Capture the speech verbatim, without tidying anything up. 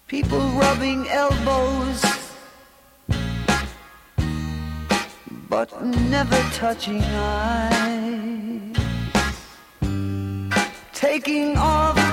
People rubbing elbows, but never touching eyes. Taking off